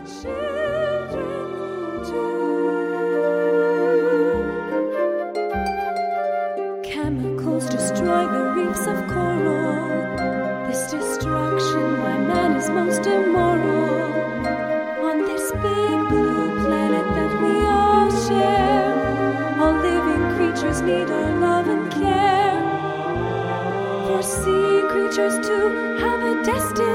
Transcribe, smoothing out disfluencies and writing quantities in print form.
children do. Chemicals destroy the reefs of coral. This destruction by man is most immoral. On this big blue planet that we all share, all living creatures need our love and care. For sea creatures to have a destiny